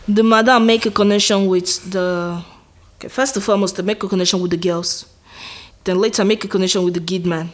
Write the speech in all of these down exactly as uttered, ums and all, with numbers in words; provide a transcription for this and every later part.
The madam make a connection with the. Okay, first and foremost, they make a connection with the girls. Then later make a connection with the guide man.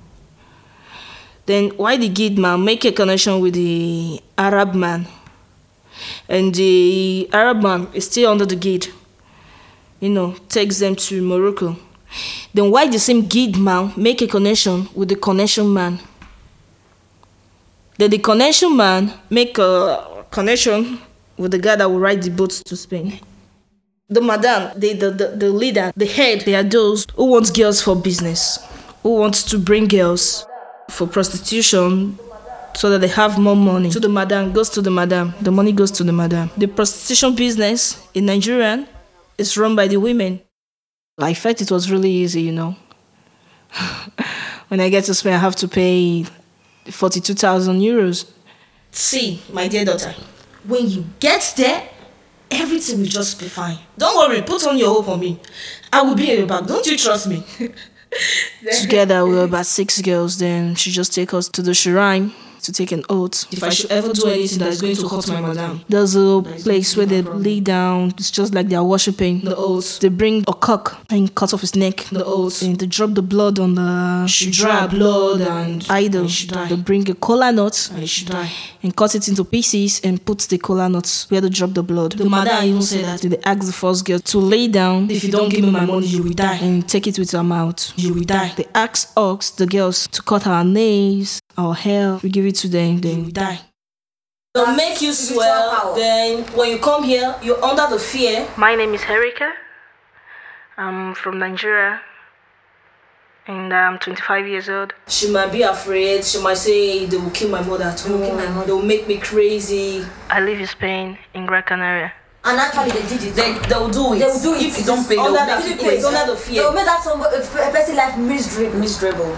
Then why the guide man make a connection with the Arab man? And the Arab man is still under the guide. You know, takes them to Morocco. Then why the same guide man make a connection with the connection man? Then the connection man make a connection with the guy that will ride the boat to Spain. The madam, the, the, the, the leader, the head, they are those who want girls for business, who wants to bring girls for prostitution so that they have more money. To the madam, goes to the madam. The money goes to the madam. The prostitution business in Nigeria is run by the women. I felt it was really easy, you know. When I get to Spain, I have to pay forty-two thousand euros. See, my dear daughter, when you get there, everything will just be fine. Don't worry, put on your hope on me. I will be in your back. Don't you trust me? Together, we were about six girls. Then she just take us to the shrine to take an oath. If I should ever do anything that's going to hurt my madam. There's a place where they lay down. It's just like they are worshipping the oath. They bring a cock and cut off his neck. The oath. And they drop the blood on the she dry blood and idol. They bring a kola nut and she die. And cut it into pieces and put the kola nuts where they drop the blood. The madam even said that they asked the first girl to lay down. If you don't give me my money, you will die. And take it with her mouth. You will die. They asked us, the girls, to cut our nails, our hair. We give it to them, then we die. They'll make you swell. Then when you come here, you're under the fear. My name is Erika. I'm from Nigeria. And I'm twenty-five years old. She might be afraid. She might say they will kill my mother at home. Kill my mother. They will make me crazy. I live in Spain, in Gran Canaria. And actually they did it. They, they will do it. They will do it. If you don't pay, they will make you pay. It's under the fear. They will make that some, a person's life miserable. miserable.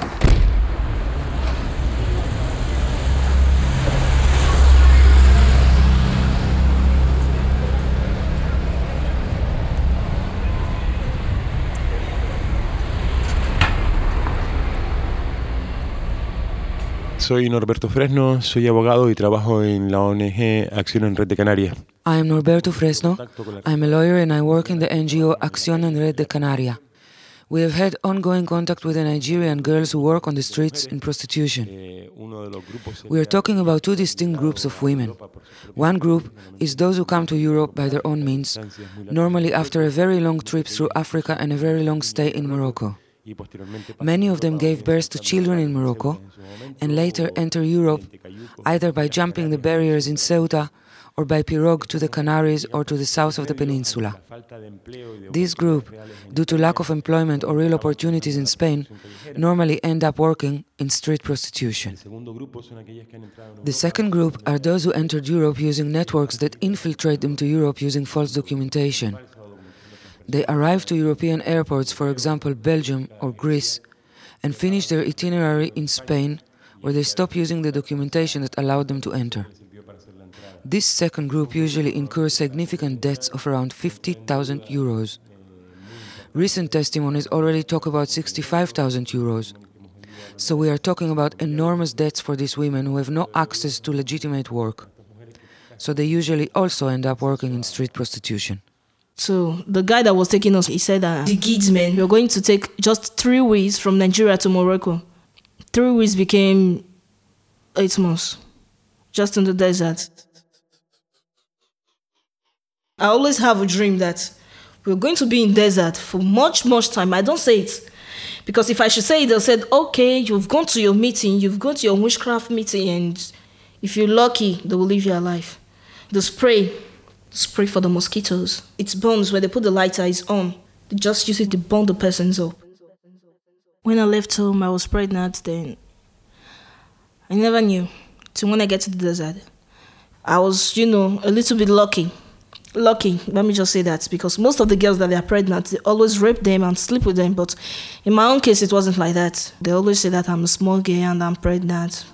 Soy Norberto Fresno, soy abogado y trabajo en la O N G Acción en Red de Canarias. I am Norberto Fresno. I'm a lawyer and I work in the N G O Acción en Red de Canarias. We have had ongoing contact with the Nigerian girls who work on the streets in prostitution. We are talking about two distinct groups of women. One group is those who come to Europe by their own means, normally after a very long trip through Africa and a very long stay in Morocco. Many of them gave birth to children in Morocco and later enter Europe either by jumping the barriers in Ceuta or by pirogue to the Canaries or to the south of the peninsula. This group, due to lack of employment or real opportunities in Spain, normally end up working in street prostitution. The second group are those who entered Europe using networks that infiltrate them to Europe using false documentation. They arrive to European airports, for example Belgium or Greece, and finish their itinerary in Spain, where they stop using the documentation that allowed them to enter. This second group usually incurs significant debts of around fifty thousand euros. Recent testimonies already talk about sixty-five thousand euros. So we are talking about enormous debts for these women who have no access to legitimate work. So they usually also end up working in street prostitution. So the guy that was taking us, he said that the guides men, we're going to take just three weeks from Nigeria to Morocco. Three weeks became eight months, just in the desert. I always have a dream that we're going to be in desert for much, much time. I don't say it. Because if I should say it, they'll say, okay, you've gone to your meeting, you've gone to your witchcraft meeting, and if you're lucky, they will leave you alive. The spray, spray for the mosquitoes. It burns when they put the lighter, it's on. They just use it to burn the persons up. When I left home, I was pregnant then. I never knew till when I get to the desert. I was, you know, a little bit lucky. Lucky, let me just say that, because most of the girls that are pregnant, they always rape them and sleep with them. But in my own case, it wasn't like that. They always say that I'm a small girl and I'm pregnant.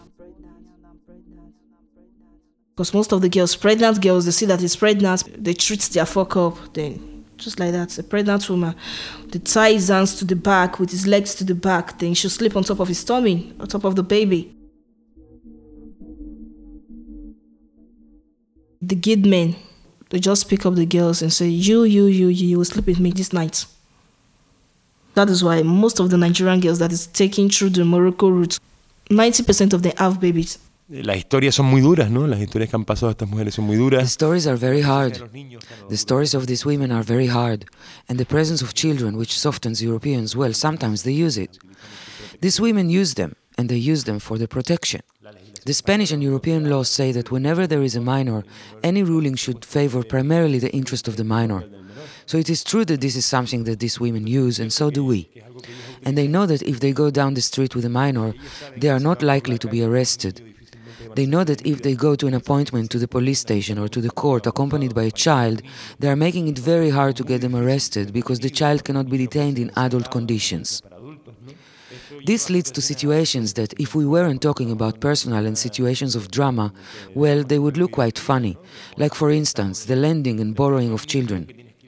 Because most of the girls, pregnant girls, they see that it's pregnant, they treat their fuck up, then just like that. A pregnant woman, they tie his hands to the back with his legs to the back, then she'll sleep on top of his tummy, on top of the baby. The guide men They just pick up the girls and say, you, you, you, you, you will sleep with me this night. That is why most of the Nigerian girls that is taking through the Morocco route, ninety percent of them have babies. Las historias son muy duras, ¿no? Las historias que han pasado a estas mujeres son muy duras. The stories are very hard. The stories of these women are very hard. And the presence of children, which softens Europeans, well, sometimes they use it. These women use them, and they use them for their protection. The Spanish and European laws say that whenever there is a minor, any ruling should favor primarily the interest of the minor. So it is true that this is something that these women use, and so do we. And they know that if they go down the street with a minor, they are not likely to be arrested. They know that if they go to an appointment to the police station or to the court accompanied by a child, they are making it very hard to get them arrested because the child cannot be detained in adult conditions. This leads to situations that, if we weren't talking about personal and situations of drama, well, they would look quite funny, like for instance, the lending and borrowing of children.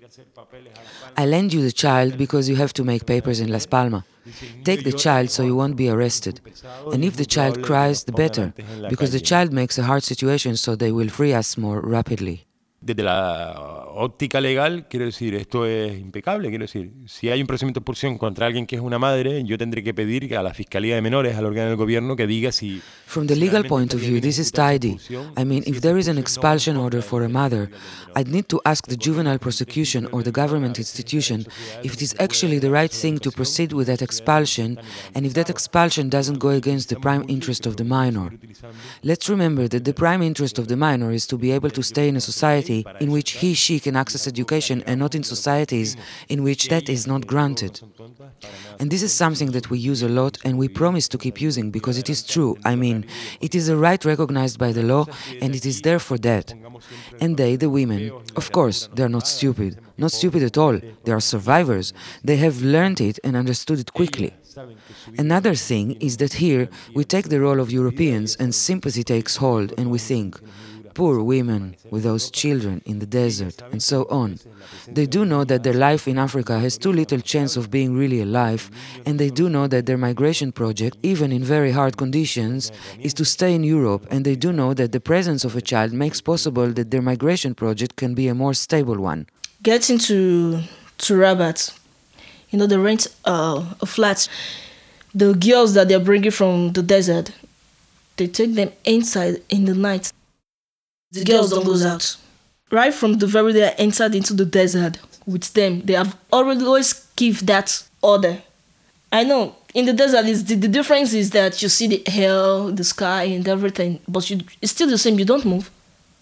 I lend you the child because you have to make papers in Las Palmas. Take the child so you won't be arrested. And if the child cries, the better, because the child makes a hard situation so they will free us more rapidly. Desde la óptica legal, quiero decir, esto es impecable, quiero decir, si hay un procedimiento de expulsión contra alguien que es una madre, yo tendré que pedir a la Fiscalía de Menores, al órgano del gobierno, que diga si... From the legal point of view, this is tidy. I mean, if there is an expulsion order for a mother, I'd need to ask the juvenile prosecution or the government institution if it is actually the right thing to proceed with that expulsion, and if that expulsion doesn't go against the prime interest of the minor. Let's remember that the prime interest of the minor is to be able to stay in a society in which he, she can access education, and not in societies in which that is not granted. And this is something that we use a lot, and we promise to keep using because it is true. I mean, it is a right recognized by the law, and it is there for that. And they, the women, of course, they are not stupid. Not stupid at all. They are survivors. They have learned it and understood it quickly. Another thing is that here we take the role of Europeans and sympathy takes hold, and we think, poor women with those children in the desert, and so on. They do know that their life in Africa has too little chance of being really alive, and they do know that their migration project, even in very hard conditions, is to stay in Europe, and they do know that the presence of a child makes possible that their migration project can be a more stable one. Getting to, to Rabat, you know, they rent uh, a flat. The girls that they're bringing from the desert, they take them inside in the night. The girls don't go out. Right from the very day I entered into the desert with them, they have already always give that order. I know, in the desert, is the, the difference is that you see the hell, the sky, and everything, but you, it's still the same, you don't move.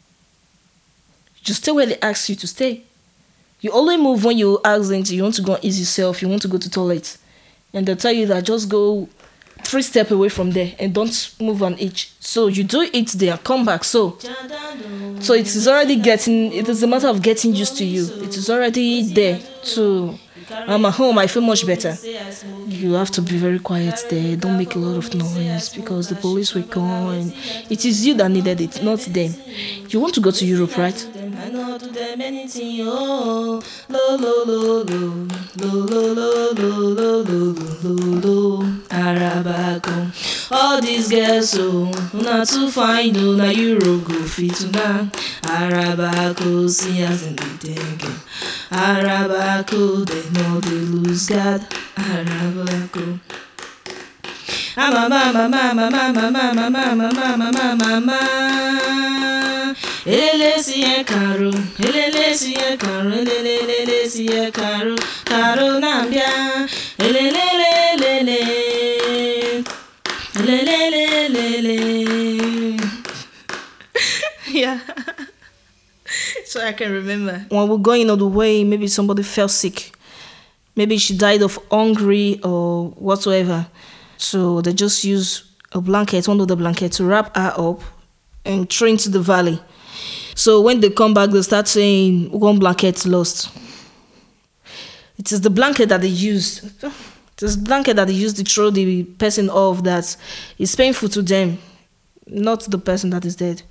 You stay where they ask you to stay. You only move when you ask them to, you want to go and ease yourself, you want to go to the toilet. And they'll tell you that just go three steps away from there and don't move an inch. So you do it there, come back. So, so it is already getting, it is a matter of getting used to you. It is already there. So I'm at home, I feel much better. You have to be very quiet there. Don't make a lot of noise because the police will come and it is you that needed it, not them. You want to go to Europe, right? I know to them anything, oh, lo lo lo lo lo lo lo lo lo lo lo Arabaco. All these girls, oh, not to find, oh, na Europe go fit to na Arabaco, see as in the thinking. Arabaco, they know they lose God. Arabaco. Mama, mama, mama, mama, mama, mama, mama, mama, mama. Elele siye karo, elele siye karo, elele siye karo, karo nambia, elele lele, elele lele. Yeah. So I can remember when we're going on the way, maybe somebody fell sick, maybe she died of hunger or whatsoever. So they just use a blanket, one of the blankets, to wrap her up and throw into the valley. So when they come back, they start saying, one blanket lost. It is the blanket that they used. It is the blanket that they used to throw the person off that is painful to them, not the person that is dead.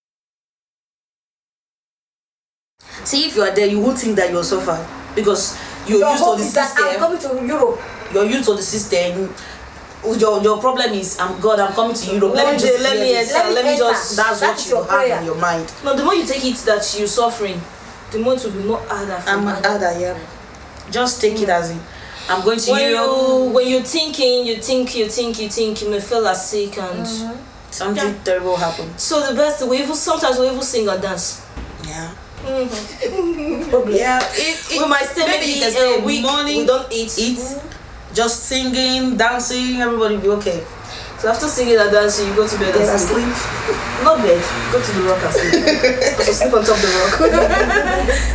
See, if you are there, you won't think that you'll suffer because you're Your used to hope the is that system. I'm coming to Europe. You're used to the system. Your your problem is, I'm God, I'm coming to Europe. Let One me day, just let me enter, enter, let me enter. just. That's That what is you your have prayer. in your mind. No, the more you take it that you're suffering, the month will be more harder for I'm you. harder, yeah. Just take it as in I'm going to When Europe. you when you're thinking, you think, you think, you think, you may feel like sick and Something Yeah. terrible happened. so the best we even sometimes we even sing or dance. Yeah. Mm-hmm. Yeah. It, it, We might stay maybe you can a stay week. morning, We don't eat. eat, just singing, dancing, everybody will be okay. So after singing and dancing, you go to bed Get and sleep. asleep. Not bed. Go to the rock and sleep. Because you sleep on top of the rock.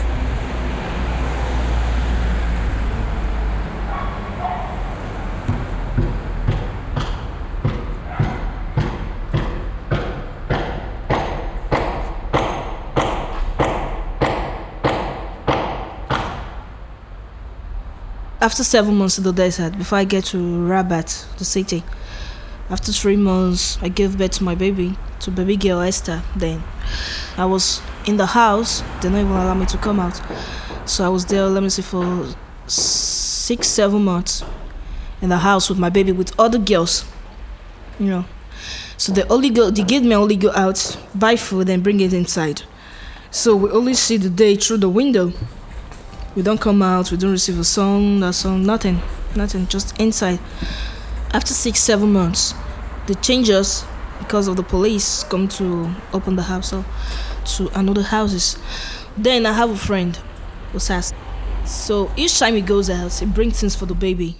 After seven months in the desert, before I get to Rabat, the city, after three months, I gave birth to my baby, to baby girl Esther. Then I was in the house. They don't even allow me to come out. So I was there, let me see, for six, seven months in the house with my baby, with other girls, you know. So they only go, they give me only go out, buy food, and bring it inside. So we only see the day through the window. We don't come out, we don't receive a song, a song, nothing, nothing, just inside. After six, seven months, they change us because of the police come to open the house up to another houses. Then I have a friend, Osas. So each time he goes out, he brings things for the baby.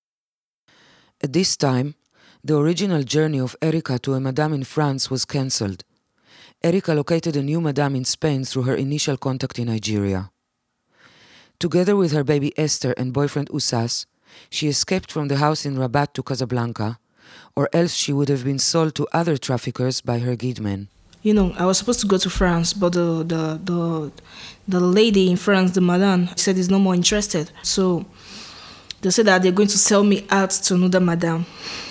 At this time, the original journey of Erica to a madame in France was cancelled. Erica located a new madame in Spain through her initial contact in Nigeria. Together with her baby Esther and boyfriend Usas, she escaped from the house in Rabat to Casablanca, or else she would have been sold to other traffickers by her guide men. You know, I was supposed to go to France, but the the the, the lady in France, the madame, said is no more interested. So they said that they're going to sell me out to another madame.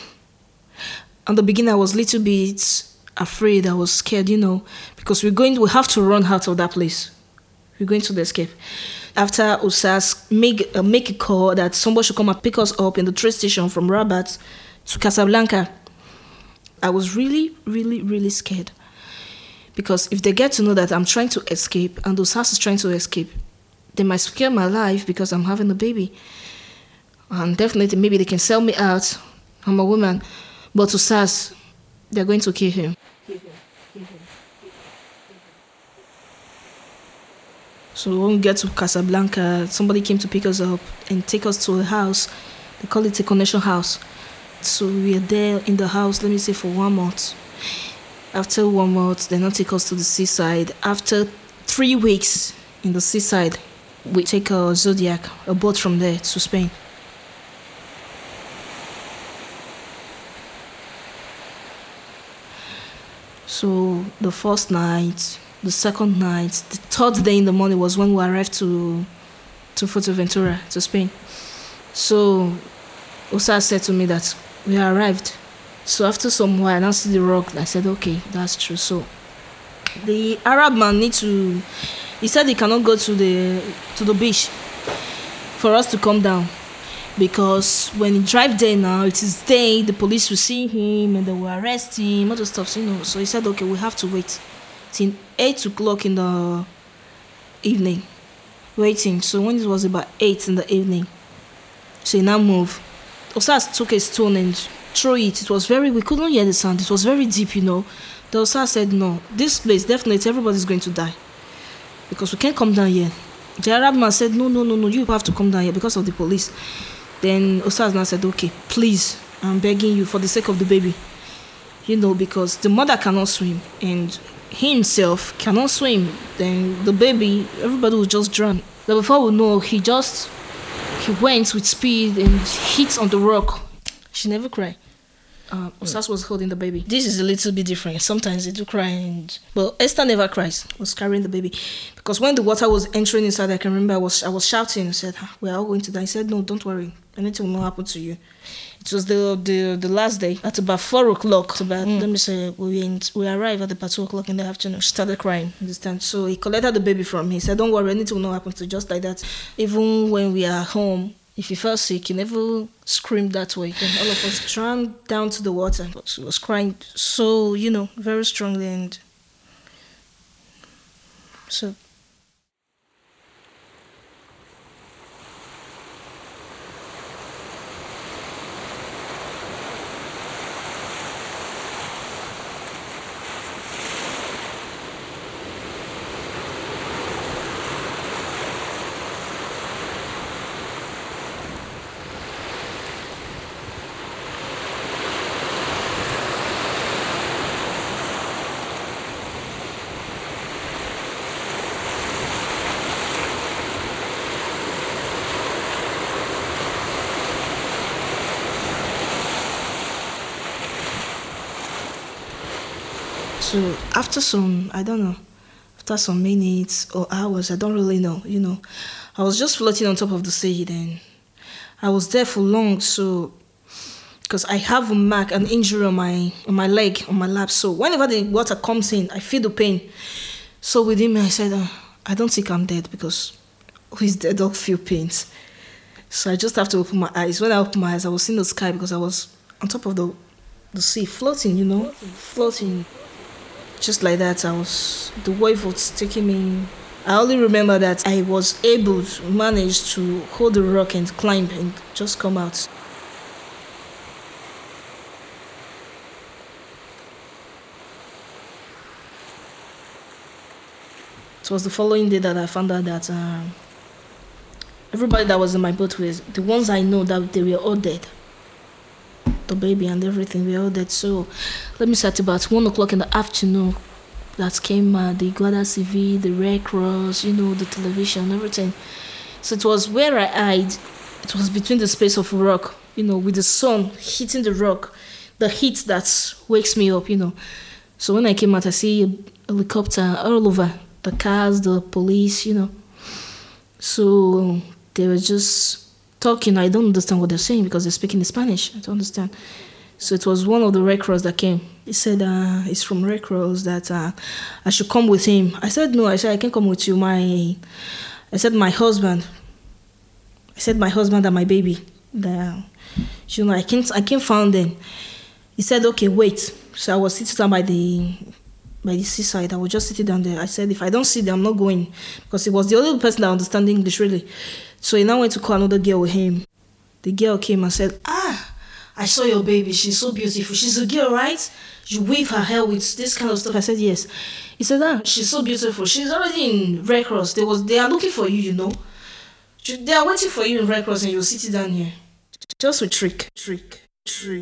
In the beginning, I was a little bit afraid. I was scared, you know, because we're going, we have to run out of that place. We're going to the escape. After Usas make, uh, make a call that somebody should come and pick us up in the train station from Rabat to Casablanca, I was really, really, really scared. Because if they get to know that I'm trying to escape and Usas is trying to escape, they might scare my life because I'm having a baby. And definitely, maybe they can sell me out. I'm a woman. But Usas, they're going to kill him. So when we get to Casablanca, somebody came to pick us up and take us to a house. They call it a connection house. So we are there in the house, let me say, for one month. After one month, they now take us to the seaside. After three weeks in the seaside, we take a Zodiac, a boat from there to Spain. So the first night, the second night, the third day in the morning was when we arrived to to Fuerteventura, to Spain. So Osa said to me that we arrived. So after some while, I now see the rock. I said, okay, that's true. So the Arab man need to, he said he cannot go to the to the beach for us to come down. Because when he drive there now, it is day, the police will see him and they will arrest him, all those stuff, you know. So he said, okay, we have to wait till eight o'clock in the evening, waiting. So when it was about eight in the evening, so he now moved. Osas took a stone and threw it. It was very, we couldn't hear the sound. It was very deep, you know. The Osas said, no, this place, definitely everybody's going to die because we can't come down here. The Arab man said, no, no, no, no, you have to come down here because of the police. Then Osas now said, okay, please, I'm begging you for the sake of the baby. You know, because the mother cannot swim and he himself cannot swim. Then the baby, everybody will just drown. But before we know, he just, he went with speed and hit on the rock. She never cried. Uh, Osas was holding the baby. This is a little bit different. Sometimes they do cry, and but Esther never cries. Was carrying the baby, because when the water was entering inside, I can remember I was I was shouting and said, "We are all going to die." He said, "No, don't worry. Anything will not happen to you." It was the the, the last day at about four o'clock. About mm. let me say we went, we arrived at about two o'clock in the afternoon. She started crying. Understand? So he collected the baby from me. He said, "Don't worry, anything will not happen to you." Just like that. Even when we are home, if you felt sick, you never screamed that way. Then all of us ran down to the water. But she was crying so, you know, very strongly. And so So after some, I don't know, after some minutes or hours, I don't really know, you know, I was just floating on top of the sea. Then I was there for long, so because I have a mark, an injury on my on my leg, on my lap. So whenever the water comes in, I feel the pain. So within me, I said, uh, I don't think I'm dead because who is dead don't feel pains. So I just have to open my eyes. When I opened my eyes, I was seeing the sky because I was on top of the the sea, floating, you know, floating. Just like that, I was, the wave was taking me. I only remember that I was able to manage to hold the rock and climb and just come out. It was the following day that I found out that uh, everybody that was in my boat was, the ones I know, that they were all dead. The baby and everything, we were all dead. So let me say at about one o'clock in the afternoon, that came uh, the Iguana C V, the Red Cross, you know, the television, everything. So it was where I hid. It was between the space of rock, you know, with the sun hitting the rock, the heat that wakes me up, you know. So when I came out, I see a helicopter all over, the cars, the police, you know. So they were just talking. I don't understand what they're saying because they're speaking in Spanish. I don't understand. So it was one of the Red Cross that came. He said, uh, it's from Red Cross that uh, I should come with him. I said, no, I said, I can't come with you. My, I said, my husband. I said, my husband and my baby. The, you know, I can't, I can't find them. He said, okay, wait. So I was sitting down by the, by the seaside. I was just sitting down there. I said, if I don't see them, I'm not going. Because he was the only person that understood English, really. So he now went to call another girl with him. The girl came and said, ah, I saw your baby. She's so beautiful. She's a girl, right? You weave her hair with this kind of stuff. I said, yes. He said, ah, she's so beautiful. She's already in Red Cross. They, was, they are looking for you, you know. They are waiting for you in Red Cross and you're sitting down here. Just a trick, trick, trick.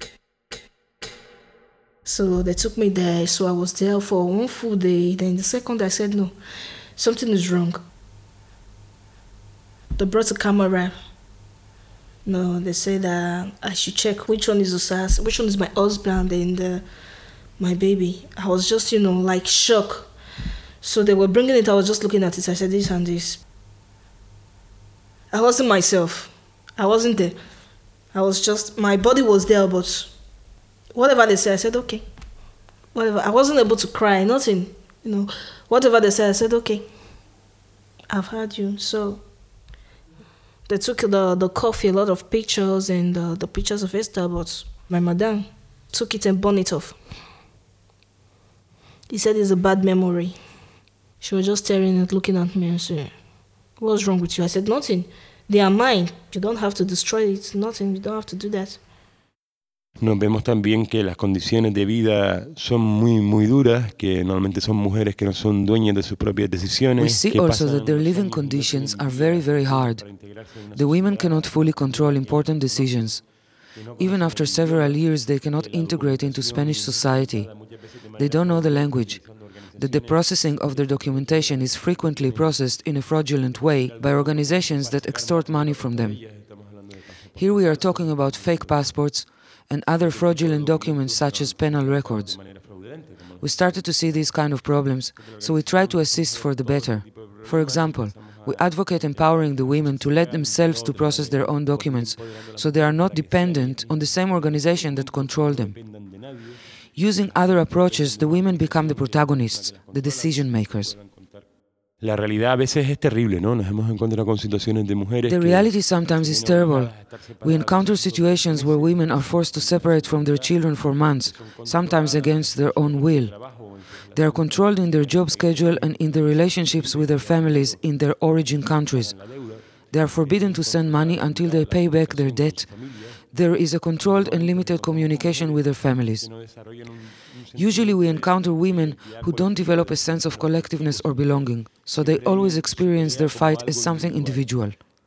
So they took me there. So I was there for one full day. Then the second day I said, no, something is wrong. They brought a camera. No, they said that I should check which one is Osas, which one is my husband and uh, my baby. I was just, you know, like shocked. So they were bringing it. I was just looking at it. I said this and this. I wasn't myself. I wasn't there. I was just, my body was there, but whatever they said, I said, okay. Whatever. I wasn't able to cry, nothing. You know, whatever they said, I said, okay. I've heard you, so... They took the, the coffee, a lot of pictures and uh, the pictures of Esther, but my madam took it and burned it off. He said it's a bad memory. She was just staring and looking at me and saying, what's wrong with you? I said, nothing. They are mine. You don't have to destroy it. Nothing. You don't have to do that. Nos vemos también que las condiciones de vida son muy, muy duras, que normalmente son mujeres que no son dueñas de sus propias decisiones. We see also that their living conditions are very, very hard. The women cannot fully control important decisions. Even after several years, they cannot integrate into Spanish society. They don't know the language. That the processing of their documentation is frequently processed in a fraudulent way by organizations that extort money from them. Here we are talking about fake passports and other fraudulent documents such as penal records. We started to see these kind of problems, so we try to assist for the better. For example, we advocate empowering the women to let themselves to process their own documents, so they are not dependent on the same organization that control them. Using other approaches, the women become the protagonists, the decision makers. La realidad a veces es terrible, ¿no? Nos hemos encontrado con situaciones de mujeres. The reality sometimes is terrible. We encounter situations where women are forced to separate from their children for months, sometimes against their own will. They are controlled in their job schedule and in their relationships with their families in their origin countries. They are forbidden to send money until they pay back their debt. There is a controlled and limited communication with their families. Usually we encounter women who don't develop a sense of collectiveness or belonging, so they always experience their fight as something individual.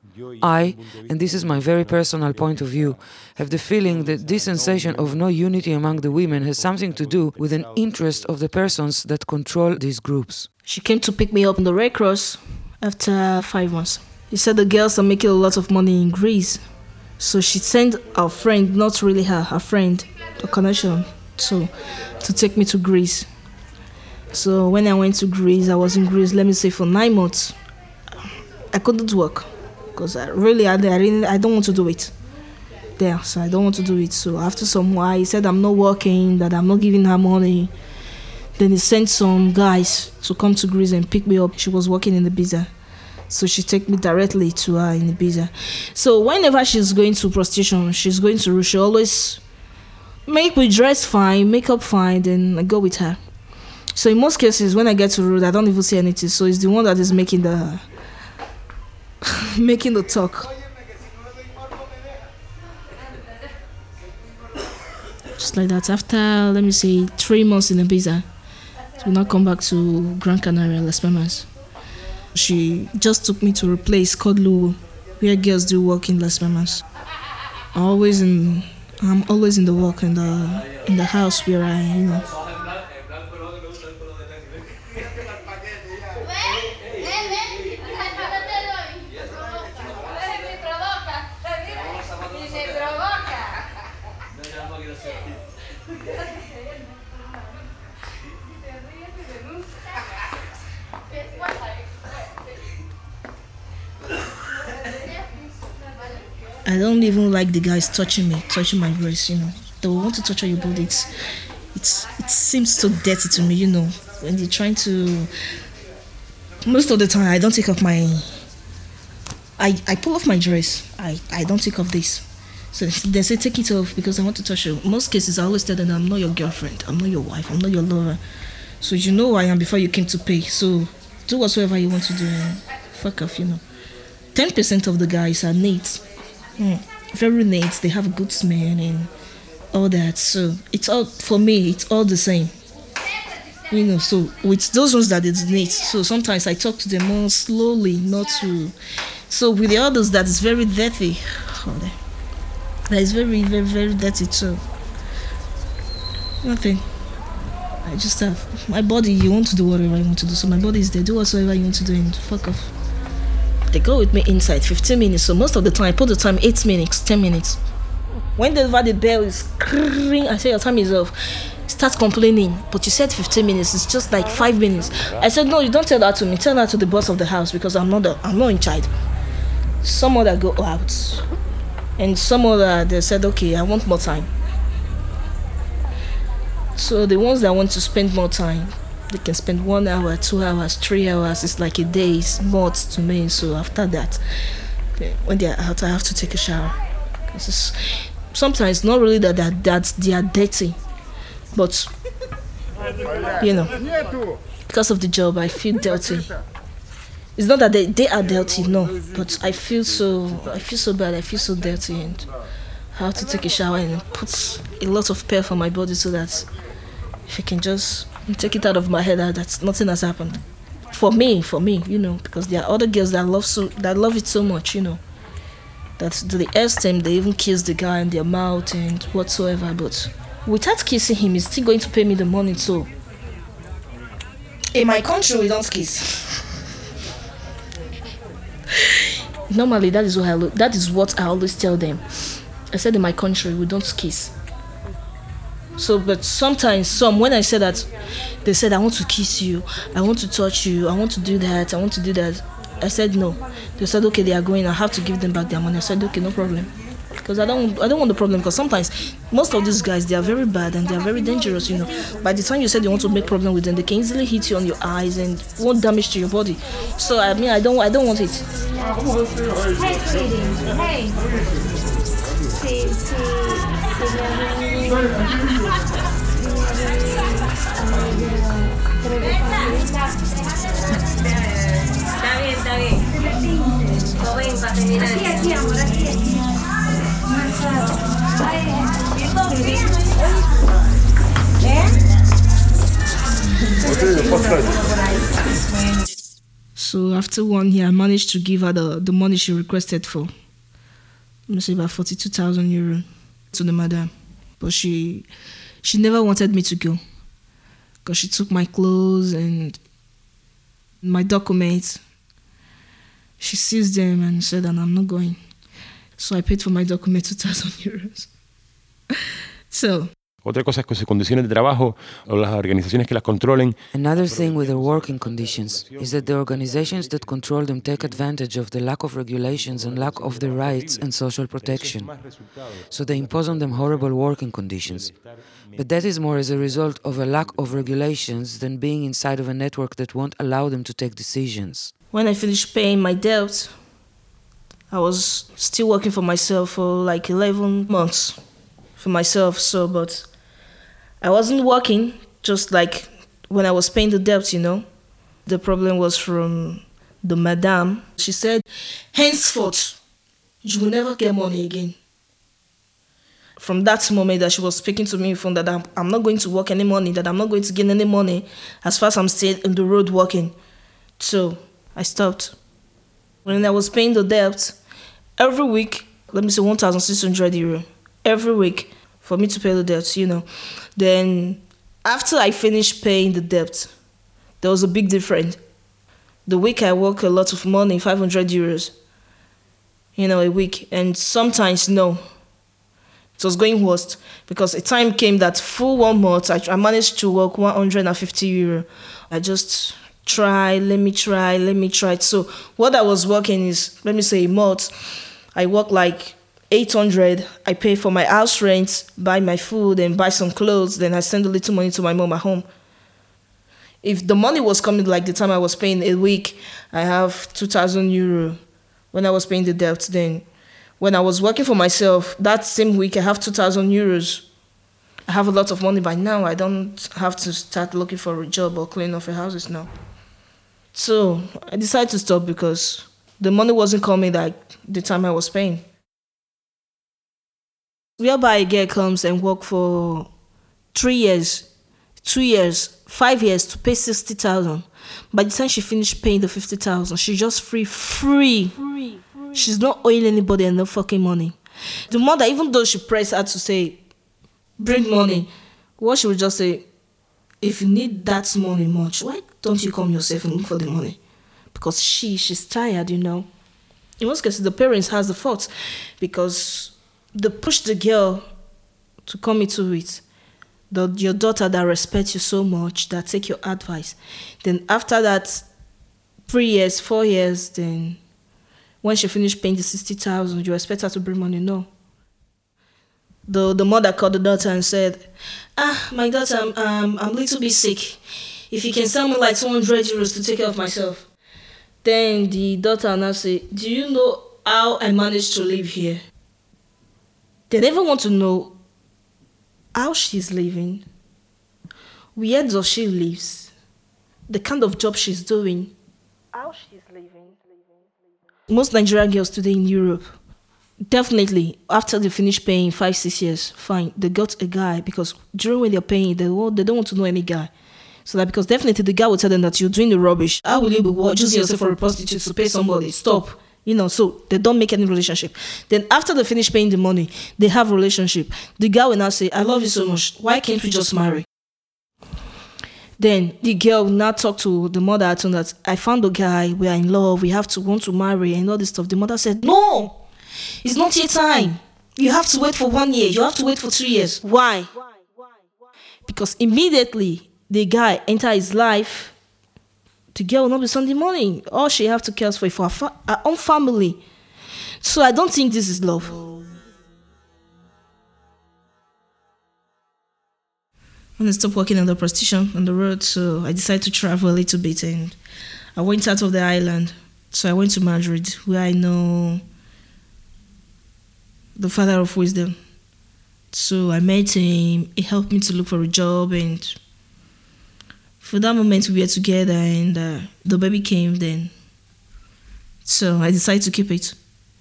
I, and this is my very personal point of view, have the feeling that this sensation of no unity among the women has something to do with an interest of the persons that control these groups. She came to pick me up in the Red Cross after five months. He said the girls are making a lot of money in Greece. So she sent our friend, not really her, her friend, the connection, to, to take me to Greece. So when I went to Greece, I was in Greece, let me say, for nine months. I couldn't work because I really, I, I, didn't, I don't want to do it there. So I don't want to do it. So after some while, he said I'm not working, that I'm not giving her money. Then he sent some guys to come to Greece and pick me up. She was working in Ibiza. So she take me directly to her in Ibiza. So whenever she's going to prostitution, she's going to Russia, she always make me dress fine, make up fine, then I go with her. So in most cases, when I get to road, I don't even see anything. So it's the one that is making the making the talk. Just like that. After, let me say, three months in Ibiza, we now come back to Gran Canaria, Las Palmas. She just took me to a place called Lugo, where girls do work in Las Palmas. I'm always in, I'm always in the work in the in the house where I, you know. I don't even like the guys touching me, touching my breast, you know. They want to touch on your body. It's, it's, it seems so dirty to me, you know. When they're trying to... Most of the time, I don't take off my... I, I pull off my dress. I, I don't take off this. So they say, take it off because I want to touch you. Most cases, I always tell them, I'm not your girlfriend. I'm not your wife. I'm not your lover. So you know who I am before you came to pay. So do whatsoever you want to do and fuck off, you know. ten percent of the guys are neat. Mm, very neat. They have a good smell and all that. So it's all, for me, it's all the same. You know, so with those ones that it's neat. So sometimes I talk to them more slowly, not to... So with the others that is very dirty, oh, that is very, very, very dirty too. Nothing. I just have my body. You want to do whatever you want to do. So my body is there. Do whatsoever you want to do and fuck off. They go with me inside fifteen minutes. So most of the time, I put the time eight minutes, ten minutes. When the, the bell is cring, I say your time is off. Start complaining, but you said fifteen minutes. It's just like five minutes. I said no, you don't tell that to me. Tell that to the boss of the house because I'm not the, I'm not in charge. Some other go out, and some other they said okay, I want more time. So the ones that want to spend more time, they can spend one hour, two hours, three hours. It's like a day's months to me. So after that, when they're out, I have to take a shower. It's, sometimes not really that that that they are dirty, but you know, because of the job, I feel dirty. It's not that they, they are dirty, no, but I feel so I feel so bad. I feel so dirty, and I have to take a shower and put a lot of perf on my body so that if I can just take it out of my head that that's, nothing has happened. For me, for me, you know, because there are other girls that love so that love it so much, you know, that to the extent they even kiss the guy in their mouth and whatsoever. But without kissing him, he's still going to pay me the money. So in my country, we don't kiss. Normally, that is what I lo- that is what I always tell them. I said in my country, we don't kiss. So, but sometimes, some when I say that, they said I want to kiss you, I want to touch you, I want to do that, I want to do that. I said no. They said okay, they are going. I have to give them back their money. I said okay, no problem, because I don't I don't want the problem. Because sometimes most of these guys, they are very bad and they are very dangerous. You know, by the time you said you want to make problem with them, they can easily hit you on your eyes and want damage to your body. So I mean, I don't I don't want it. Hey, sweetie. Hey. Sí, sí. Está bien, está bien. No ven para terminar. Aquí, aquí, amor, aquí, aquí. So after one year, I managed to give her the, the money she requested for. Let me say about forty-two thousand euro to the madam. But she she never wanted me to go because she took my clothes and my documents. She seized them and said that I'm not going. So I paid for my document two thousand euros. So. Otra cosa es que sus condiciones de trabajo o las organizaciones que las controlen. Another thing with their working conditions is that the organizations that control them take advantage of the lack of regulations and lack of their rights and social protection. So they impose on them horrible working conditions. But that is more as a result of a lack of regulations than being inside of a network that won't allow them to take decisions. When I finished paying my debt, I was still working for myself for like eleven months for myself. So, but I wasn't working just like when I was paying the debt, you know. The problem was from the madam. She said, henceforth, you will never get money again. From that moment that she was speaking to me from that I'm, I'm not going to work any money, that I'm not going to gain any money as far as I'm staying on the road working. So I stopped. When I was paying the debt, every week, let me say one thousand six hundred euro, every week for me to pay the debt, you know. Then after I finished paying the debt, there was a big difference. The week I work a lot of money, five hundred euros, you know, a week. And sometimes, no. It was going worse because a time came that full one month, I, I managed to work one hundred fifty euro. I just try, let me try, let me try. So what I was working is, let me say a month, I work like eight hundred. I pay for my house rent, buy my food and buy some clothes. Then I send a little money to my mom at home. If the money was coming like the time I was paying a week, I have two thousand euro when I was paying the debt. Then when I was working for myself, that same week I have two thousand euros. I have a lot of money by now. I don't have to start looking for a job or clean off a houses now. So I decided to stop because the money wasn't coming like the time I was paying. Whereby a girl comes and work for three years, two years, five years to pay sixty thousand. By the time she finished paying the fifty thousand, she's just free, free. free. She's not owing anybody and no fucking money. The mother, even though she pressed her to say, bring money, what she would just say, if you need that money much, why don't you come yourself and look for the money? Because she, she's tired, you know. In most cases, the parents has the fault because they push the girl to come into it. The, your daughter that respects you so much, that take your advice. Then after that, three years, four years, then when she finished paying the sixty thousand, you expect her to bring money? No. The the mother called the daughter and said, ah, my daughter, I'm, um, I'm a little bit sick. If you can send me like two hundred euros to take care of myself. Then the daughter now say, do you know how I managed to live here? They never want to know how she's living, where does she lives, the kind of job she's doing, how she's living. Most Nigerian girls today in Europe, definitely, after they finish paying five, six years, fine, they got a guy because during when they're paying, they, they don't want to know any guy. So that because definitely the guy will tell them that you're doing the rubbish. How will you be using yourself for a prostitute to pay somebody? Stop. You know, so they don't make any relationship. Then after they finish paying the money, they have a relationship. The guy will now say, I love you so much. Why can't we just marry? Then the girl will now talk to the mother at home that I found a guy, we are in love, we have to want to marry and all this stuff. The mother said, no, it's not your time. You have to wait for one year. You have to wait for two years. Why? Because immediately the guy enter his life, the girl will not be sending money. All she have to care for is for her, fa- her own family. So I don't think this is love. When I stopped working on the prostitution on the road, so I decided to travel a little bit and I went out of the island. So I went to Madrid, where I know the father of wisdom. So I met him, he helped me to look for a job, and for that moment we were together and uh, the baby came then. So I decided to keep it.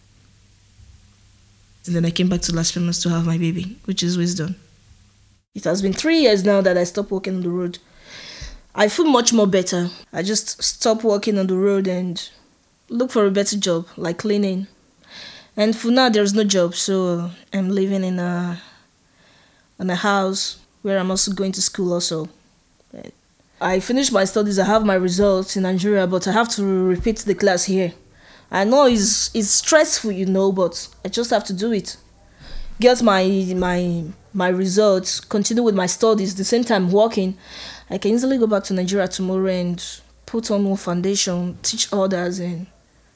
And then I came back to Las Palmas to have my baby, which is Wisdom. It has been three years now that I stopped working on the road. I feel much more better. I just stopped working on the road and look for a better job, like cleaning. And for now, there's no job, so I'm living in a, in a house where I'm also going to school also. I finished my studies, I have my results in Nigeria, but I have to repeat the class here. I know it's, it's stressful, you know, but I just have to do it. Get my my my results, continue with my studies, the same time working, I can easily go back to Nigeria tomorrow and put on more foundation, teach others, and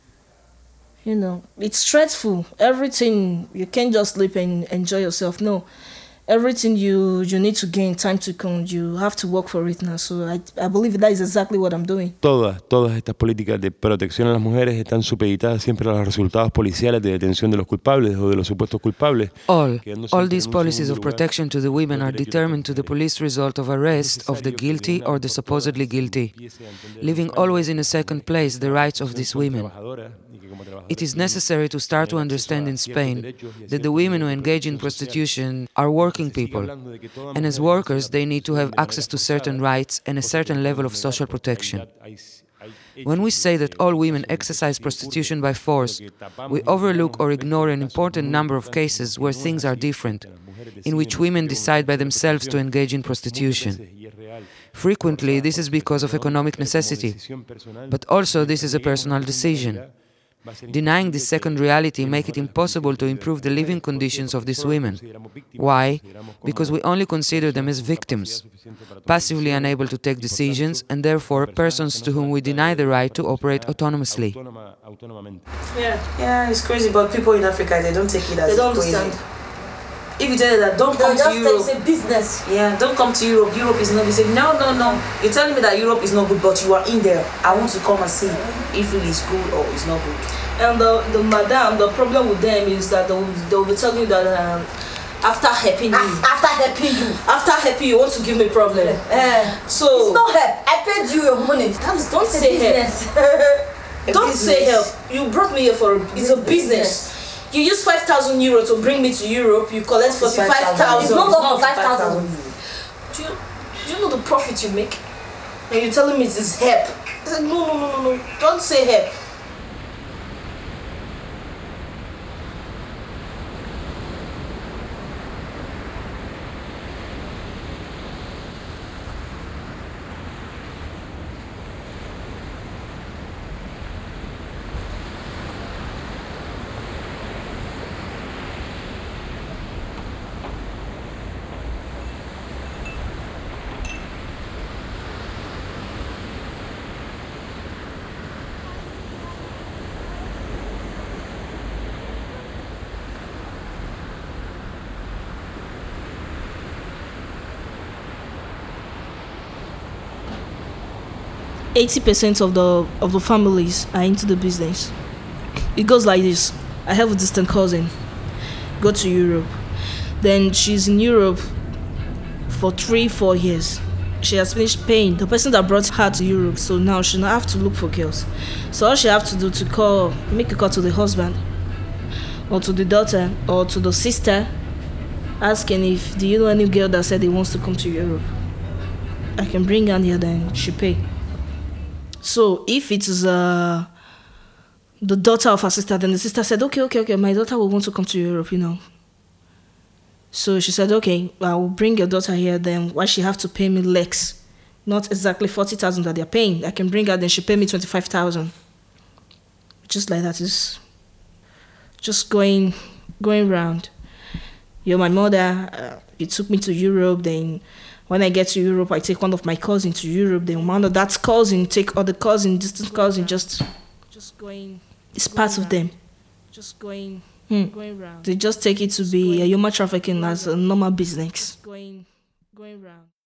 you know, it's stressful. Everything, you can't just sleep and enjoy yourself. No, everything you you need to gain time to come, you have to work for it now. So I, I believe that is exactly what I'm doing. Todas, todas estas políticas de protección a las mujeres están supeditadas siempre a los resultados policiales de detención de los culpables o de los supuestos culpables. All, all these policies of protection to the women are determined to the police result of arrest of the guilty or the supposedly guilty, leaving always in a second place the rights of these women. It is necessary to start to understand in Spain that the women who engage in prostitution are working people, and as workers they need to have access to certain rights and a certain level of social protection. When we say that all women exercise prostitution by force, we overlook or ignore an important number of cases where things are different, in which women decide by themselves to engage in prostitution. Frequently, this is because of economic necessity, but also this is a personal decision. Denying this second reality makes it impossible to improve the living conditions of these women. Why? Because we only consider them as victims, passively unable to take decisions, and therefore persons to whom we deny the right to operate autonomously. Yeah, yeah, it's crazy, but people in Africa, they don't take it as They don't crazy. understand. If you tell them that don't come to Europe, a business. yeah, don't come to Europe. Europe is not. They say no, no, no. You're telling me that Europe is not good, but you are in there. I want to come and see if it is good or it's not good. And the, the madam, the problem with them is that they'll, they'll be telling you that um, after helping you, After helping you. after helping you, you want to give me problem. Uh, So it's not help. I paid you your money. That's- don't It's a say help. business. A Don't say help. business. You brought me here for a, it's a business. You use five thousand euro to bring me to Europe. You collect forty-five It's thousand. not up to five thousand. Do you, do you know the profit you make? And you're telling me this is help? I said no, no, no, no, no. Don't say help. eighty percent of the of the families are into the business. It goes like this. I have a distant cousin, go to Europe. Then she's in Europe for three, four years. She has finished paying the person that brought her to Europe, so now she not have to look for girls. So all she have to do to call, make a call to the husband, or to the daughter, or to the sister, asking if, do you know any girl that said he wants to come to Europe? I can bring her here, then she pay. So if it is uh, the daughter of her sister, then the sister said, okay, okay, okay, my daughter will want to come to Europe, you know. So she said, okay, I will bring your daughter here, then why she have to pay me less? Not exactly forty thousand that they're paying. I can bring her, then she pay me twenty-five thousand. Just like that, is just going, going round. You're my mother, uh, you took me to Europe, then when I get to Europe, I take one of my cousins to Europe, then one of that cousin take other cousin, distant cousin, just, just going. It's part of them. Just going. Hmm. Going round. They just take it to be a human trafficking as a normal business. Going, going round.